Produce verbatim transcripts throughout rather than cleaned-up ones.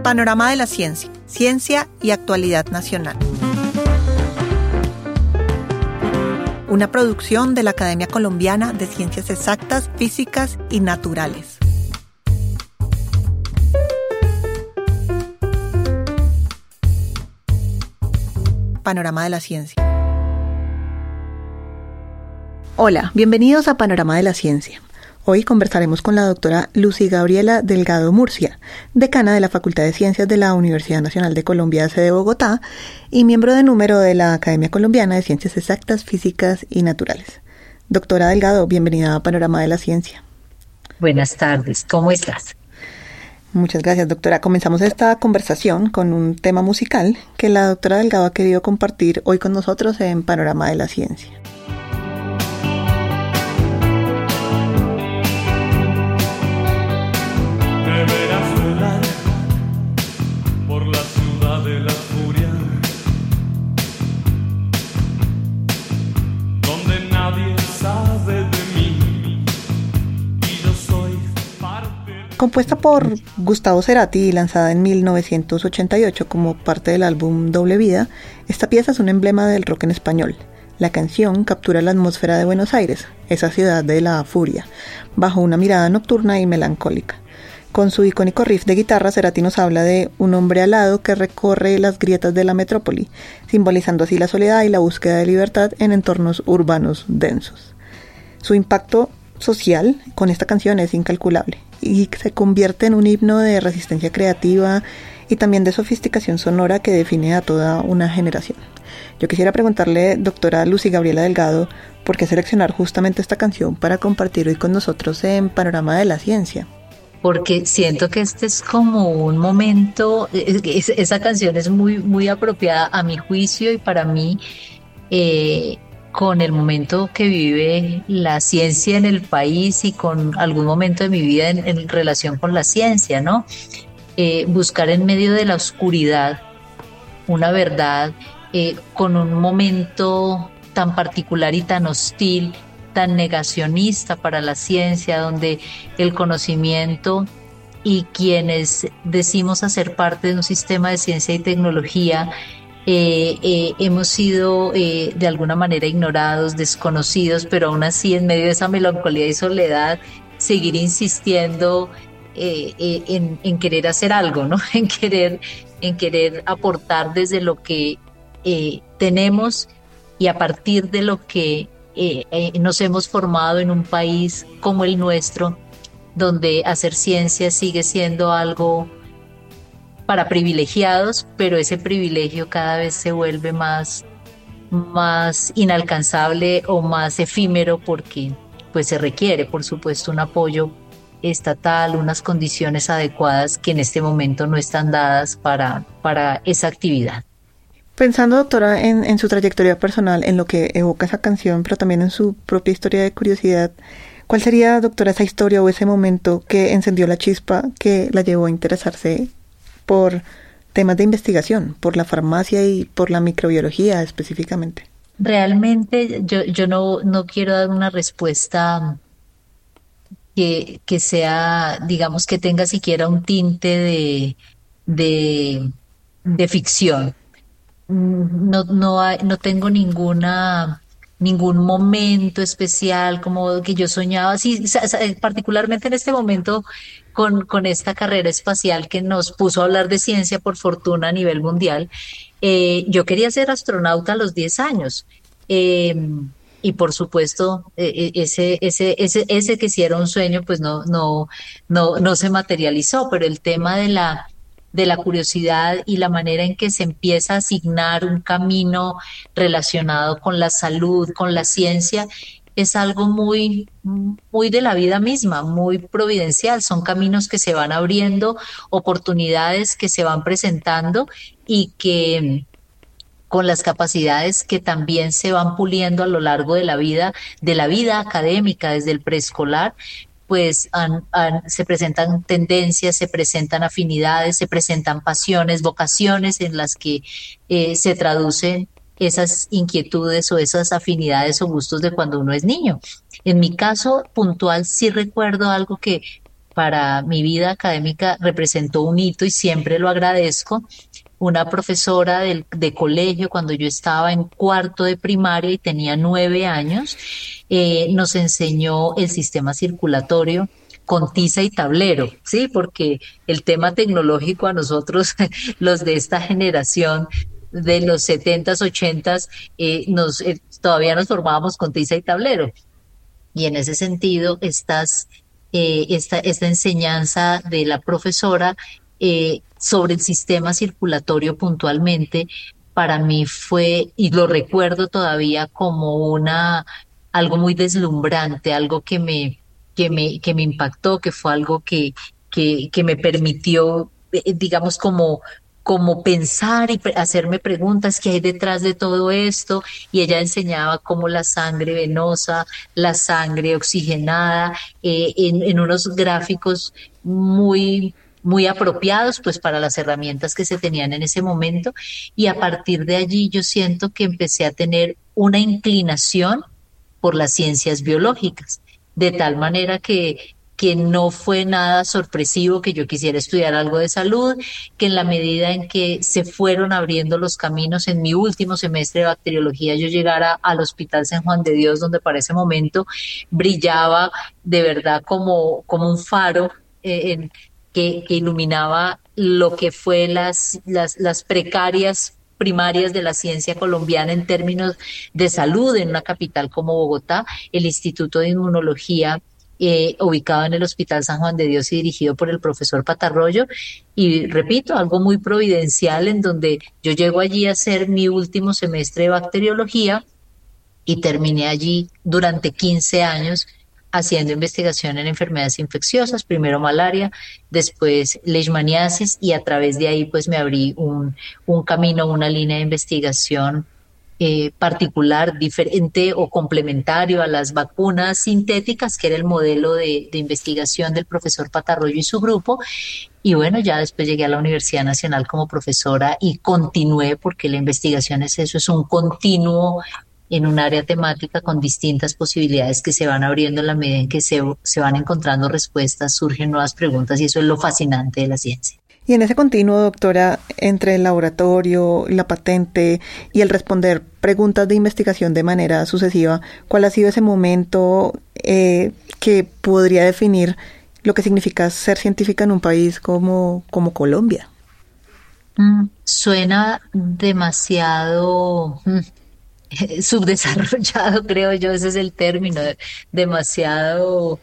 Panorama de la Ciencia, Ciencia y Actualidad Nacional. Una producción de la Academia Colombiana de Ciencias Exactas, Físicas y Naturales. Panorama de la Ciencia. Hola, bienvenidos a Panorama de la Ciencia. Hoy conversaremos con la doctora Lucy Gabriela Delgado Murcia, decana de la Facultad de Ciencias de la Universidad Nacional de Colombia, sede Bogotá, y miembro de número de la Academia Colombiana de Ciencias Exactas, Físicas y Naturales. Doctora Delgado, bienvenida a Panorama de la Ciencia. Buenas tardes, ¿cómo estás? Muchas gracias, doctora. Comenzamos esta conversación con un tema musical que la doctora Delgado ha querido compartir hoy con nosotros en Panorama de la Ciencia. Compuesta por Gustavo Cerati y lanzada en mil novecientos ochenta y ocho como parte del álbum Doble Vida, esta pieza es un emblema del rock en español. La canción captura la atmósfera de Buenos Aires, esa ciudad de la furia, bajo una mirada nocturna y melancólica. Con su icónico riff de guitarra, Cerati nos habla de un hombre alado que recorre las grietas de la metrópoli, simbolizando así la soledad y la búsqueda de libertad en entornos urbanos densos. Su impacto social con esta canción es incalculable y se convierte en un himno de resistencia creativa y también de sofisticación sonora que define a toda una generación. Yo quisiera preguntarle, doctora Lucy Gabriela Delgado, ¿por qué seleccionar justamente esta canción para compartir hoy con nosotros en Panorama de la Ciencia? Porque siento que este es como un momento, es, esa canción es muy, muy apropiada a mi juicio y para mí, eh, con el momento que vive la ciencia en el país y con algún momento de mi vida en, en relación con la ciencia, ¿no? Eh, buscar en medio de la oscuridad una verdad eh, con un momento tan particular y tan hostil, tan negacionista para la ciencia, donde el conocimiento y quienes decimos hacer parte de un sistema de ciencia y tecnología Eh, eh, hemos sido eh, de alguna manera ignorados, desconocidos, pero aún así en medio de esa melancolía y soledad seguir insistiendo eh, eh, en, en querer hacer algo, ¿no? En querer, en querer aportar desde lo que eh, tenemos y a partir de lo que eh, eh, nos hemos formado en un país como el nuestro, donde hacer ciencia sigue siendo algo para privilegiados, pero ese privilegio cada vez se vuelve más, más inalcanzable o más efímero porque pues se requiere, por supuesto, un apoyo estatal, unas condiciones adecuadas que en este momento no están dadas para, para esa actividad. Pensando, doctora, en, en su trayectoria personal, en lo que evoca esa canción, pero también en su propia historia de curiosidad, ¿cuál sería, doctora, esa historia o ese momento que encendió la chispa que la llevó a interesarse por temas de investigación, por la farmacia y por la microbiología específicamente? Realmente yo, yo no, no quiero dar una respuesta que, que sea, digamos, que tenga siquiera un tinte de, de, de ficción. No, no, hay, no tengo ninguna ningún momento especial como que yo soñaba, sí, particularmente en este momento con, con esta carrera espacial que nos puso a hablar de ciencia por fortuna a nivel mundial. Eh, yo quería ser astronauta a los diez años eh, y por supuesto eh, ese, ese, ese, ese que sí era un sueño pues no, no, no, no se materializó, pero el tema de la de la curiosidad y la manera en que se empieza a asignar un camino relacionado con la salud, con la ciencia, es algo muy, muy de la vida misma, muy providencial. Son caminos que se van abriendo, oportunidades que se van presentando y que con las capacidades que también se van puliendo a lo largo de la vida, de la vida académica desde el preescolar, pues han, han, se presentan tendencias, se presentan afinidades, se presentan pasiones, vocaciones en las que eh, se traducen esas inquietudes o esas afinidades o gustos de cuando uno es niño. En mi caso puntual sí recuerdo algo que para mi vida académica representó un hito y siempre lo agradezco. Una profesora del, de colegio, cuando yo estaba en cuarto de primaria y tenía nueve años, eh, nos enseñó el sistema circulatorio con tiza y tablero, ¿sí? Porque el tema tecnológico a nosotros, los de esta generación de los setentas, ochentas, eh, nos, eh, todavía nos formábamos con tiza y tablero. Y en ese sentido, estas, eh, esta, esta enseñanza de la profesora eh, sobre el sistema circulatorio puntualmente, para mí fue, y lo recuerdo todavía como una, algo muy deslumbrante, algo que me, que me, que me impactó, que fue algo que, que, que me permitió, eh, digamos, como como pensar y pre- hacerme preguntas, ¿qué hay detrás de todo esto? Y ella enseñaba cómo la sangre venosa, la sangre oxigenada, eh, en, en unos gráficos muy, muy apropiados pues para las herramientas que se tenían en ese momento. Y a partir de allí yo siento que empecé a tener una inclinación por las ciencias biológicas, de tal manera que, que no fue nada sorpresivo que yo quisiera estudiar algo de salud, que en la medida en que se fueron abriendo los caminos en mi último semestre de bacteriología, yo llegara al Hospital San Juan de Dios, donde para ese momento brillaba de verdad como, como un faro eh, en- que, que iluminaba lo que fue las, las, las precarias primarias de la ciencia colombiana en términos de salud en una capital como Bogotá, el Instituto de Inmunología eh, ubicado en el Hospital San Juan de Dios y dirigido por el profesor Patarroyo. Y repito, algo muy providencial en donde yo llego allí a hacer mi último semestre de bacteriología y terminé allí durante quince años haciendo investigación en enfermedades infecciosas, primero malaria, después leishmaniasis y a través de ahí pues me abrí un, un camino, una línea de investigación eh, particular, diferente o complementario a las vacunas sintéticas, que era el modelo de, de investigación del profesor Patarroyo y su grupo. Y bueno, ya después llegué a la Universidad Nacional como profesora y continué porque la investigación es eso, es un continuo en un área temática con distintas posibilidades que se van abriendo en la medida en que se, se van encontrando respuestas, surgen nuevas preguntas y eso es lo fascinante de la ciencia. Y en ese continuo, doctora, entre el laboratorio, la patente y el responder preguntas de investigación de manera sucesiva, ¿cuál ha sido ese momento eh, que podría definir lo que significa ser científica en un país como, como Colombia? Mm, suena demasiado mm, subdesarrollado, creo yo, ese es el término, demasiado,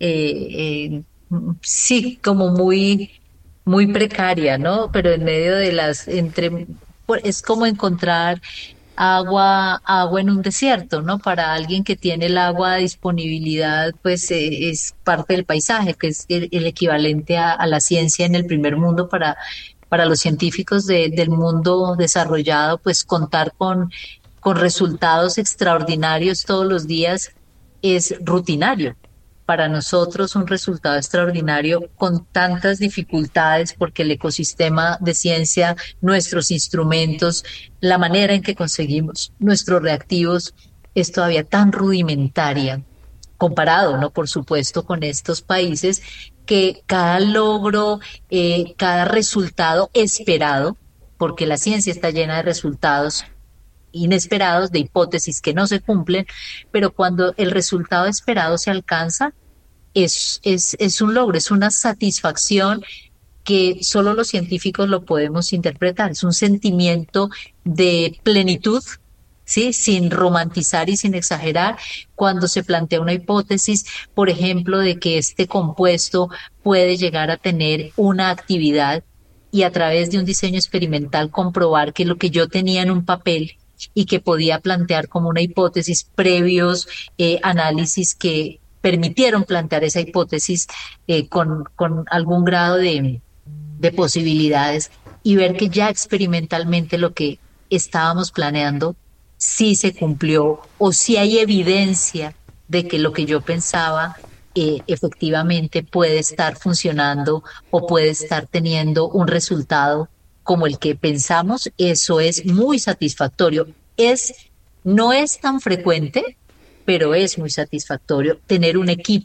eh, eh, mm, sí, como muy, muy precaria, ¿no? Pero en medio de las, entre, por- es como encontrar agua, agua en un desierto, ¿no? Para alguien que tiene el agua a disponibilidad, pues eh, es parte del paisaje, que es el, el equivalente a, a la ciencia en el primer mundo para, para los científicos de- del mundo desarrollado, pues contar con, con resultados extraordinarios todos los días es rutinario. Para nosotros un resultado extraordinario con tantas dificultades porque el ecosistema de ciencia, nuestros instrumentos, la manera en que conseguimos nuestros reactivos es todavía tan rudimentaria comparado, ¿no? Por supuesto, con estos países que cada logro, eh, cada resultado esperado, porque la ciencia está llena de resultados inesperados, de hipótesis que no se cumplen, pero cuando el resultado esperado se alcanza, es, es, es un logro, es una satisfacción que solo los científicos lo podemos interpretar. Es un sentimiento de plenitud, ¿sí? Sin romantizar y sin exagerar, cuando se plantea una hipótesis, por ejemplo, de que este compuesto puede llegar a tener una actividad y a través de un diseño experimental comprobar que lo que yo tenía en un papel y que podía plantear como una hipótesis previos eh, análisis que permitieron plantear esa hipótesis eh, con, con algún grado de, de posibilidades y ver que ya experimentalmente lo que estábamos planeando sí se cumplió o sí hay evidencia de que lo que yo pensaba eh, efectivamente puede estar funcionando o puede estar teniendo un resultado como el que pensamos, eso es muy satisfactorio. Es, no es tan frecuente, pero es muy satisfactorio tener un equipo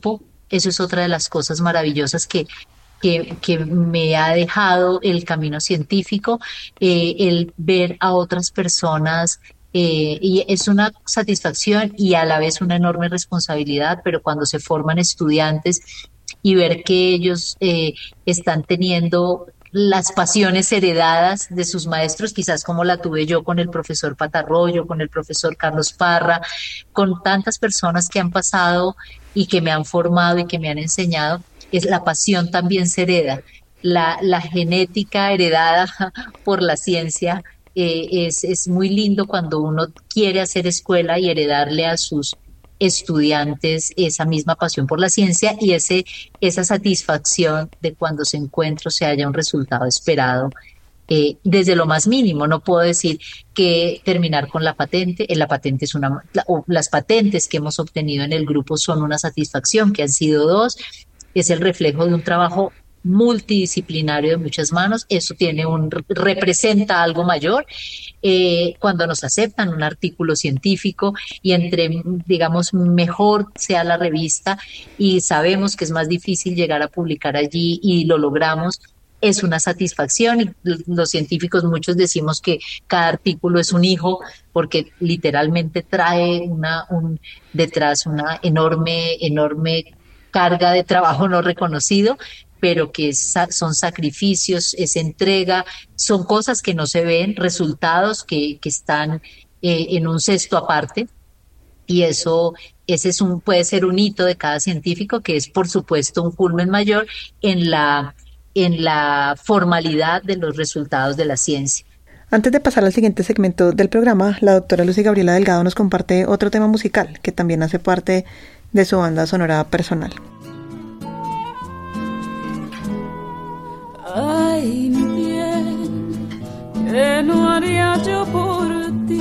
Eso es otra de las cosas maravillosas que, que, que me ha dejado el camino científico, eh, el ver a otras personas. Eh, y es una satisfacción y a la vez una enorme responsabilidad, pero cuando se forman estudiantes y ver que ellos eh, están teniendo las pasiones heredadas de sus maestros, quizás como la tuve yo con el profesor Patarroyo, con el profesor Carlos Parra, con tantas personas que han pasado y que me han formado y que me han enseñado, es la pasión también se hereda. La, la genética heredada por la ciencia eh, es, es muy lindo cuando uno quiere hacer escuela y heredarle a sus estudiantes esa misma pasión por la ciencia y ese, esa satisfacción de cuando se encuentra o se haya un resultado esperado eh, desde lo más mínimo. No puedo decir que terminar con la patente, eh, la patente es una, la, o las patentes que hemos obtenido en el grupo son una satisfacción, que han sido dos, es el reflejo de un trabajo multidisciplinario de muchas manos, eso tiene un, representa algo mayor. Eh, cuando nos aceptan un artículo científico y entre, digamos, mejor sea la revista y sabemos que es más difícil llegar a publicar allí y lo logramos, es una satisfacción y los científicos muchos decimos que cada artículo es un hijo porque literalmente trae una, un, detrás una enorme, enorme carga de trabajo no reconocido, pero que es, son sacrificios, es entrega, son cosas que no se ven, resultados que, que están eh, en un cesto aparte, y eso ese es un, puede ser un hito de cada científico, que es por supuesto un culmen mayor en la, en la formalidad de los resultados de la ciencia. Antes de pasar al siguiente segmento del programa, la doctora Lucy Gabriela Delgado nos comparte otro tema musical que también hace parte de su banda sonora personal. Ay, mi bien, ¿qué no haría yo por ti?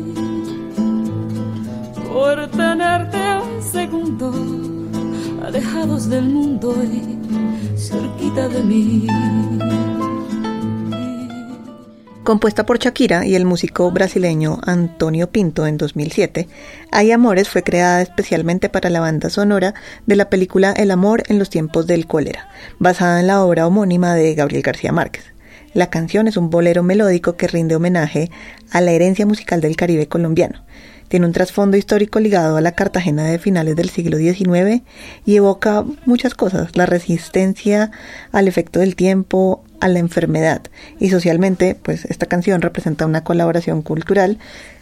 Por tenerte un segundo, alejados del mundo y cerquita de mí. Compuesta por Shakira y el músico brasileño Antonio Pinto en dos mil siete, Hay Amores fue creada especialmente para la banda sonora de la película El amor en los tiempos del cólera, basada en la obra homónima de Gabriel García Márquez. La canción es un bolero melódico que rinde homenaje a la herencia musical del Caribe colombiano. Tiene un trasfondo histórico ligado a la Cartagena de finales del siglo diecinueve y evoca muchas cosas: la resistencia al efecto del tiempo, a la enfermedad. Y socialmente, pues esta canción representa una colaboración cultural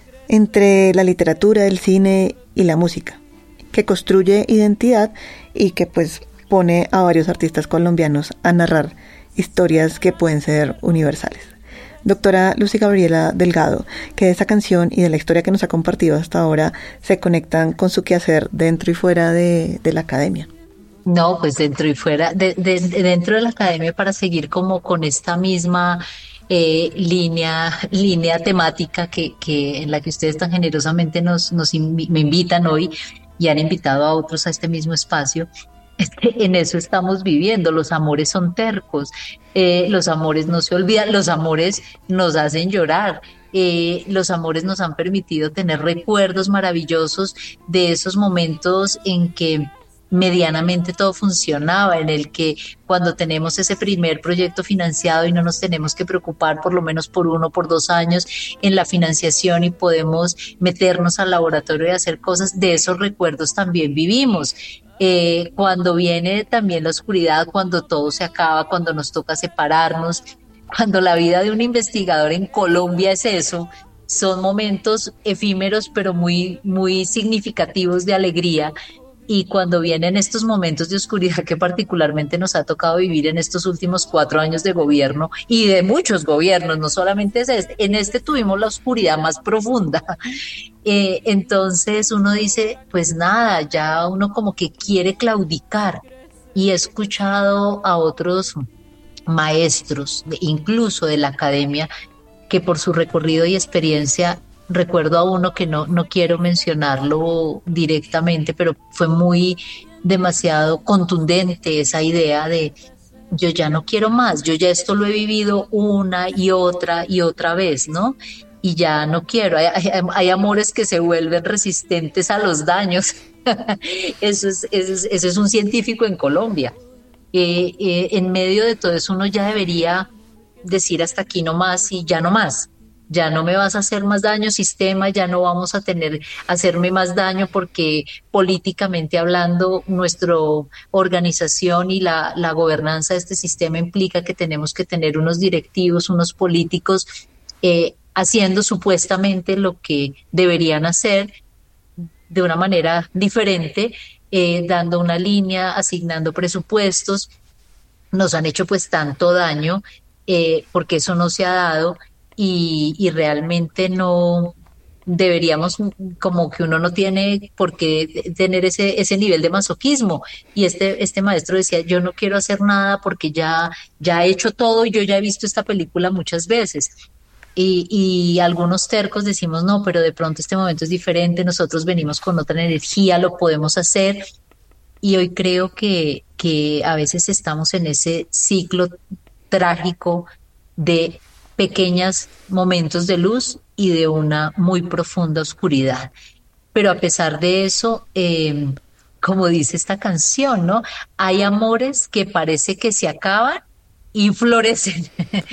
entre la literatura, el cine y la música, que construye identidad y que pues pone a varios artistas colombianos a narrar historias que pueden ser universales. Doctora Lucy Gabriela Delgado, que de esta canción y de la historia que nos ha compartido hasta ahora se conectan con su quehacer dentro y fuera de, de la academia. No, pues dentro y fuera, de, de, de dentro de la academia, para seguir como con esta misma eh, línea, línea temática que, que en la que ustedes tan generosamente nos, nos invi- me invitan hoy y han invitado a otros a este mismo espacio. Es que en eso estamos viviendo, los amores son tercos, eh, los amores no se olvidan, los amores nos hacen llorar, eh, los amores nos han permitido tener recuerdos maravillosos de esos momentos en que medianamente todo funcionaba, en el que cuando tenemos ese primer proyecto financiado y no nos tenemos que preocupar por lo menos por uno, por dos años en la financiación y podemos meternos al laboratorio y hacer cosas, de esos recuerdos también vivimos. Eh, cuando viene también la oscuridad, cuando todo se acaba, cuando nos toca separarnos, cuando la vida de un investigador en Colombia es eso, son momentos efímeros pero muy, muy significativos de alegría. Y cuando vienen estos momentos de oscuridad que particularmente nos ha tocado vivir en estos últimos cuatro años de gobierno y de muchos gobiernos, no solamente es este, en este tuvimos la oscuridad más profunda. Eh, entonces uno dice, pues nada, ya uno como que quiere claudicar, y he escuchado a otros maestros, de, incluso de la academia, que por su recorrido y experiencia, recuerdo a uno que no, no quiero mencionarlo directamente, pero fue muy demasiado contundente esa idea de yo ya no quiero más, yo ya esto lo he vivido una y otra y otra vez, ¿no? Y ya no quiero, hay, hay, hay amores que se vuelven resistentes a los daños Eso es, eso es, eso es un científico en Colombia. Eh, eh, en medio de todo eso uno ya debería decir hasta aquí no más y ya no más. Ya no me vas a hacer más daño, sistema, ya no vamos a tener, hacerme más daño porque políticamente hablando, nuestra organización y la, la gobernanza de este sistema implica que tenemos que tener unos directivos, unos políticos eh, haciendo supuestamente lo que deberían hacer de una manera diferente, eh, dando una línea, asignando presupuestos. Nos han hecho pues tanto daño eh, porque eso no se ha dado y, y realmente no deberíamos, como que uno no tiene por qué tener ese, ese nivel de masoquismo. Y este, este maestro decía, yo no quiero hacer nada porque ya, ya he hecho todo y yo ya he visto esta película muchas veces. Y, y algunos tercos decimos, no, pero de pronto este momento es diferente, nosotros venimos con otra energía, lo podemos hacer. Y hoy creo que, que a veces estamos en ese ciclo trágico de pequeños momentos de luz y de una muy profunda oscuridad. Pero a pesar de eso, eh, como dice esta canción, ¿no? Hay amores que parece que se acaban y florecen,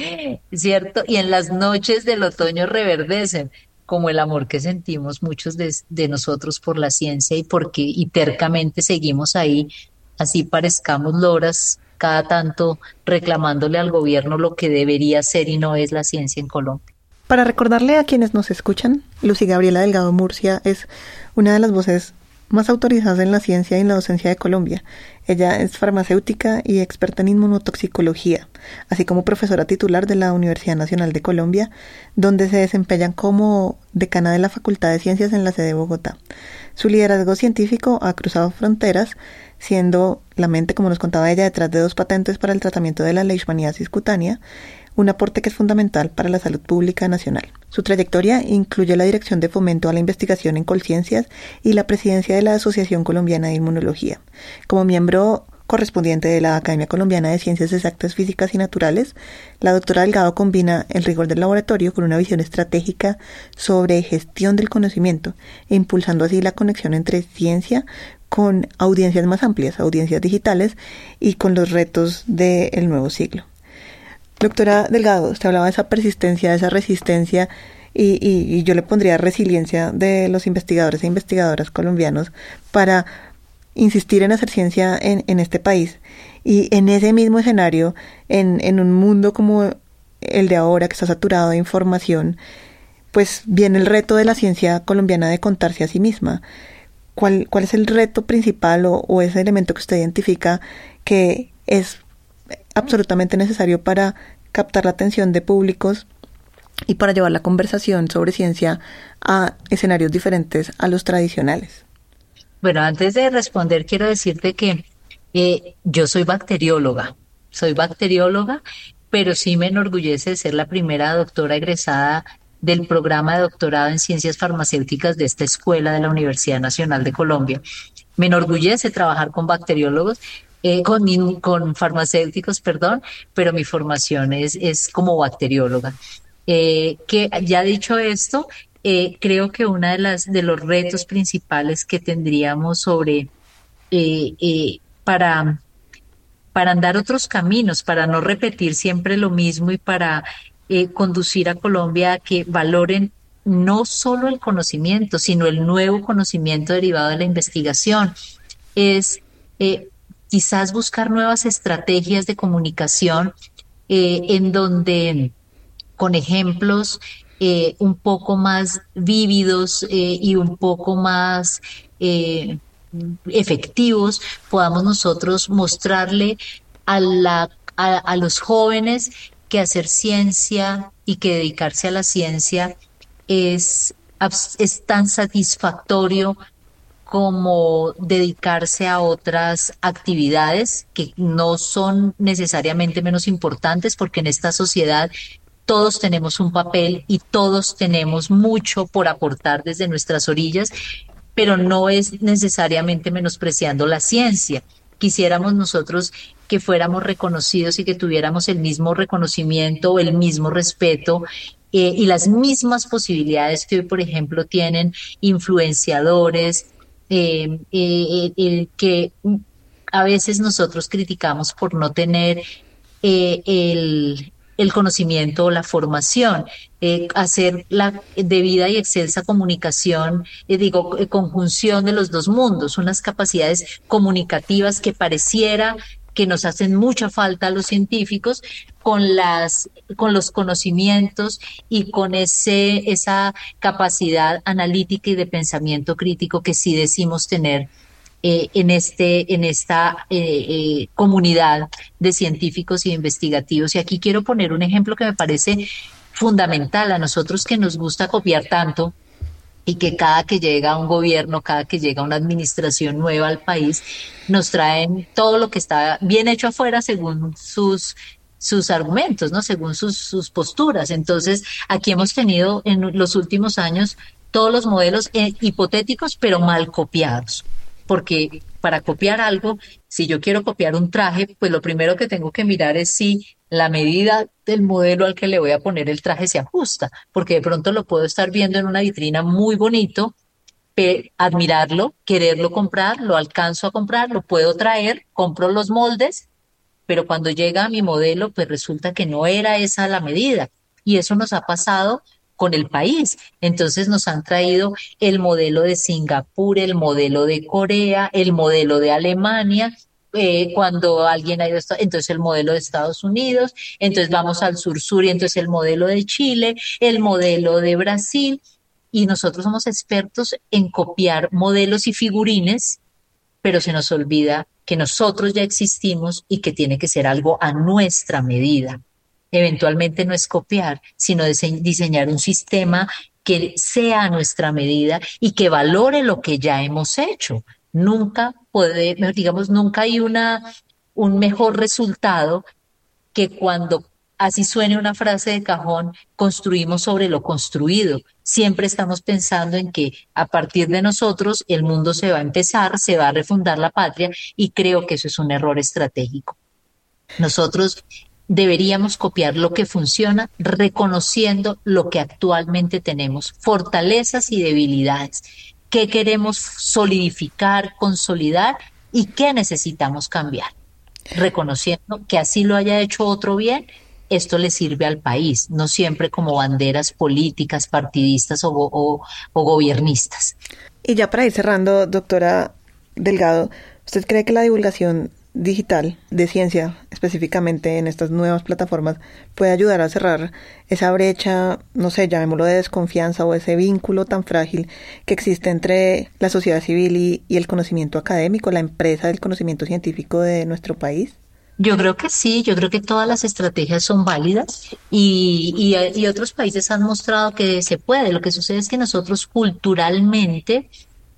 ¿cierto? Y en las noches del otoño reverdecen, como el amor que sentimos muchos de, de nosotros por la ciencia y porque y tercamente seguimos ahí, así parezcamos loras cada tanto reclamándole al gobierno lo que debería ser y no es la ciencia en Colombia. Para recordarle a quienes nos escuchan, Lucy Gabriela Delgado Murcia es una de las voces más autorizadas en la ciencia y en la docencia de Colombia. Ella es farmacéutica y experta en inmunotoxicología, así como profesora titular de la Universidad Nacional de Colombia, donde se desempeña como decana de la Facultad de Ciencias en la sede de Bogotá. Su liderazgo científico ha cruzado fronteras, siendo la mente, como nos contaba ella, detrás de dos patentes para el tratamiento de la leishmaniasis cutánea, un aporte que es fundamental para la salud pública nacional. Su trayectoria incluye la dirección de fomento a la investigación en Colciencias y la presidencia de la Asociación Colombiana de Inmunología. Como miembro correspondiente de la Academia Colombiana de Ciencias Exactas, Físicas y Naturales, la doctora Delgado combina el rigor del laboratorio con una visión estratégica sobre gestión del conocimiento, e impulsando así la conexión entre ciencia con audiencias más amplias, audiencias digitales, y con los retos del nuevo siglo. Doctora Delgado, usted hablaba de esa persistencia, de esa resistencia, y, y, y yo le pondría resiliencia de los investigadores e investigadoras colombianos para insistir en hacer ciencia en, en este país. Y en ese mismo escenario, en, en un mundo como el de ahora, que está saturado de información, pues viene el reto de la ciencia colombiana de contarse a sí misma. ¿Cuál, cuál es el reto principal o, o ese elemento que usted identifica que es absolutamente necesario para captar la atención de públicos y para llevar la conversación sobre ciencia a escenarios diferentes a los tradicionales? Bueno, antes de responder, quiero decirte que eh, yo soy bacterióloga, soy bacterióloga, pero sí me enorgullece de ser la primera doctora egresada del programa de doctorado en ciencias farmacéuticas de esta escuela de la Universidad Nacional de Colombia. Me enorgullece trabajar con bacteriólogos, eh, con, con farmacéuticos, perdón, pero mi formación es, es como bacterióloga. Eh, que ya dicho esto, eh, creo que una de las de los retos principales que tendríamos sobre eh, eh, para para andar otros caminos, para no repetir siempre lo mismo y para eh, conducir a Colombia a que valoren no solo el conocimiento, sino el nuevo conocimiento derivado de la investigación, es eh, quizás buscar nuevas estrategias de comunicación eh, en donde con ejemplos eh, un poco más vívidos eh, y un poco más eh, efectivos, podamos nosotros mostrarle a, la, a, a los jóvenes que hacer ciencia y que dedicarse a la ciencia es, es tan satisfactorio como dedicarse a otras actividades que no son necesariamente menos importantes, porque en esta sociedad todos tenemos un papel y todos tenemos mucho por aportar desde nuestras orillas, pero no es necesariamente menospreciando la ciencia. Quisiéramos nosotros que fuéramos reconocidos y que tuviéramos el mismo reconocimiento, el mismo respeto eh, y las mismas posibilidades que hoy, por ejemplo, tienen influenciadores eh, eh, eh, que a veces nosotros criticamos por no tener eh, el, el conocimiento o la formación, eh, hacer la debida y excelsa comunicación, eh, digo, eh, conjunción de los dos mundos, unas capacidades comunicativas que pareciera que nos hacen mucha falta a los científicos, con las, con los conocimientos y con ese, esa capacidad analítica y de pensamiento crítico que sí decimos tener eh, en este, en esta eh, eh, comunidad de científicos y investigativos. Y aquí quiero poner un ejemplo que me parece fundamental a nosotros que nos gusta copiar tanto y que cada que llega un gobierno, cada que llega una administración nueva al país, nos traen todo lo que está bien hecho afuera según sus sus argumentos, ¿no? Según sus, sus posturas. Entonces, aquí hemos tenido en los últimos años todos los modelos eh, hipotéticos, pero mal copiados. Porque para copiar algo, si yo quiero copiar un traje, pues lo primero que tengo que mirar es si la medida del modelo al que le voy a poner el traje se ajusta, porque de pronto lo puedo estar viendo en una vitrina muy bonito, pe- admirarlo, quererlo comprar, lo alcanzo a comprar, lo puedo traer, compro los moldes, pero cuando llega a mi modelo, pues resulta que no era esa la medida. Y eso nos ha pasado con el país. Entonces nos han traído el modelo de Singapur, el modelo de Corea, el modelo de Alemania. Eh, cuando alguien ha ido, a Esta- entonces el modelo de Estados Unidos, entonces vamos al sur-sur y entonces el modelo de Chile, el modelo de Brasil, y nosotros somos expertos en copiar modelos y figurines, pero se nos olvida que nosotros ya existimos y que tiene que ser algo a nuestra medida. Eventualmente no es copiar, sino dise- diseñar un sistema que sea a nuestra medida y que valore lo que ya hemos hecho. Nunca puede, digamos, nunca hay una, un mejor resultado que cuando, así suene una frase de cajón, construimos sobre lo construido. Siempre estamos pensando en que a partir de nosotros el mundo se va a empezar, se va a refundar la patria, y creo que eso es un error estratégico. Nosotros deberíamos copiar lo que funciona, reconociendo lo que actualmente tenemos, fortalezas y debilidades, qué queremos solidificar, consolidar y qué necesitamos cambiar, reconociendo que así lo haya hecho otro bien, esto le sirve al país, no siempre como banderas políticas, partidistas o, go- o, o gobiernistas. Y ya para ir cerrando, doctora Delgado, ¿usted cree que la divulgación digital de ciencia, específicamente en estas nuevas plataformas, puede ayudar a cerrar esa brecha, no sé, llamémoslo de desconfianza, o ese vínculo tan frágil que existe entre la sociedad civil y, y el conocimiento académico, la empresa del conocimiento científico de nuestro país? Yo creo que sí, yo creo que todas las estrategias son válidas y, y, y otros países han mostrado que se puede. Lo que sucede es que nosotros culturalmente,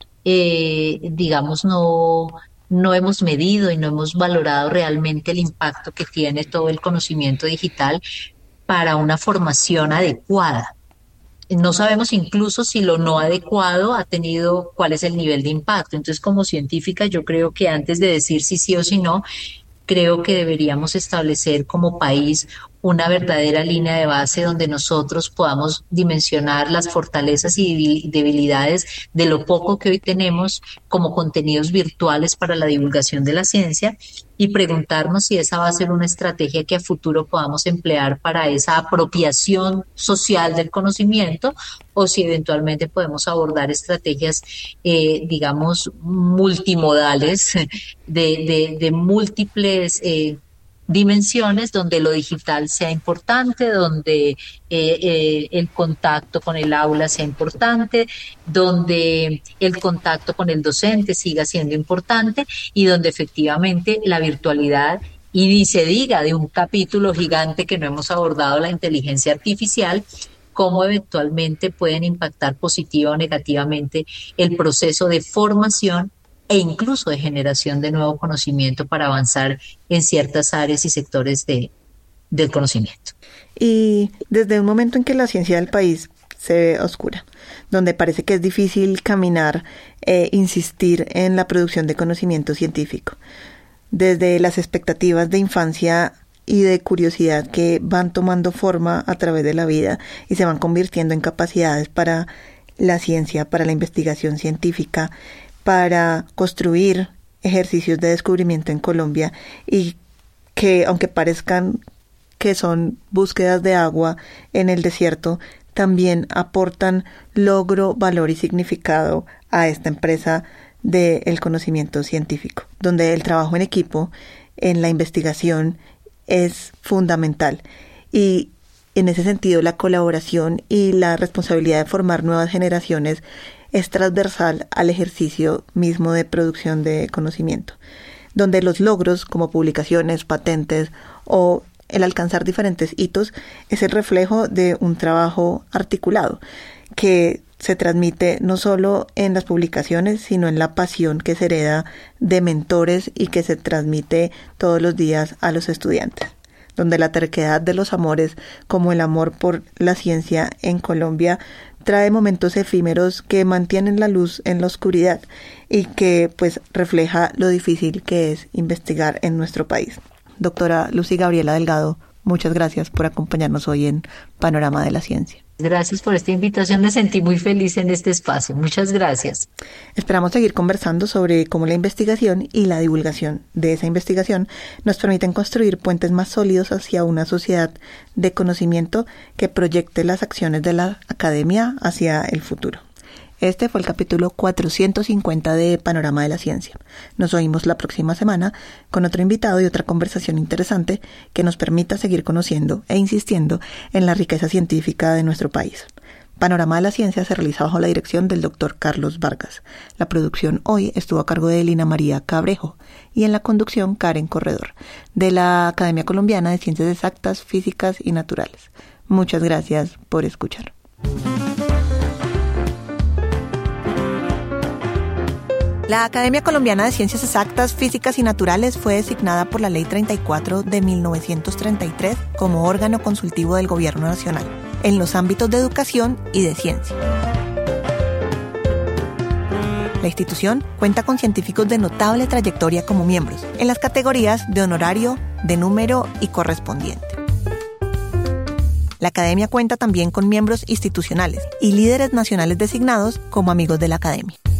eh, digamos, no, no hemos medido y no hemos valorado realmente el impacto que tiene todo el conocimiento digital para una formación adecuada. No sabemos incluso si lo no adecuado ha tenido, cuál es el nivel de impacto. Entonces, como científica, yo creo que antes de decir si sí o si no, creo que deberíamos establecer como país una verdadera línea de base donde nosotros podamos dimensionar las fortalezas y debilidades de lo poco que hoy tenemos como contenidos virtuales para la divulgación de la ciencia, y preguntarnos si esa va a ser una estrategia que a futuro podamos emplear para esa apropiación social del conocimiento, o si eventualmente podemos abordar estrategias, eh, digamos, multimodales, de, de, de múltiples eh, dimensiones, donde lo digital sea importante, donde eh, eh, el contacto con el aula sea importante, donde el contacto con el docente siga siendo importante, y donde efectivamente la virtualidad, y ni se diga de un capítulo gigante que no hemos abordado, la inteligencia artificial, cómo eventualmente pueden impactar positiva o negativamente el proceso de formación e incluso de generación de nuevo conocimiento para avanzar en ciertas áreas y sectores de, del conocimiento. Y desde un momento en que la ciencia del país se ve oscura, donde parece que es difícil caminar, e insistir en la producción de conocimiento científico, desde las expectativas de infancia y de curiosidad que van tomando forma a través de la vida y se van convirtiendo en capacidades para la ciencia, para la investigación científica, para construir ejercicios de descubrimiento en Colombia y que, aunque parezcan que son búsquedas de agua en el desierto, también aportan logro, valor y significado a esta empresa del conocimiento científico, donde el trabajo en equipo en la investigación es fundamental. Y en ese sentido, la colaboración y la responsabilidad de formar nuevas generaciones es transversal al ejercicio mismo de producción de conocimiento, donde los logros como publicaciones, patentes o el alcanzar diferentes hitos es el reflejo de un trabajo articulado que se transmite no solo en las publicaciones, sino en la pasión que se hereda de mentores y que se transmite todos los días a los estudiantes, donde la terquedad de los amores, como el amor por la ciencia en Colombia, trae momentos efímeros que mantienen la luz en la oscuridad y que pues refleja lo difícil que es investigar en nuestro país. Doctora Lucy Gabriela Delgado, muchas gracias por acompañarnos hoy en Panorama de la Ciencia. Gracias por esta invitación, me sentí muy feliz en este espacio. Muchas gracias. Esperamos seguir conversando sobre cómo la investigación y la divulgación de esa investigación nos permiten construir puentes más sólidos hacia una sociedad de conocimiento que proyecte las acciones de la academia hacia el futuro. Este fue el capítulo cuatrocientos cincuenta de Panorama de la Ciencia. Nos oímos la próxima semana con otro invitado y otra conversación interesante que nos permita seguir conociendo e insistiendo en la riqueza científica de nuestro país. Panorama de la Ciencia se realiza bajo la dirección del doctor Carlos Vargas. La producción hoy estuvo a cargo de Lina María Cabrejo y en la conducción Karen Corredor, de la Academia Colombiana de Ciencias Exactas, Físicas y Naturales. Muchas gracias por escuchar. La Academia Colombiana de Ciencias Exactas, Físicas y Naturales fue designada por la Ley treinta y cuatro de mil novecientos treinta y tres como órgano consultivo del Gobierno Nacional en los ámbitos de educación y de ciencia. La institución cuenta con científicos de notable trayectoria como miembros, en las categorías de honorario, de número y correspondiente. La Academia cuenta también con miembros institucionales y líderes nacionales designados como amigos de la Academia.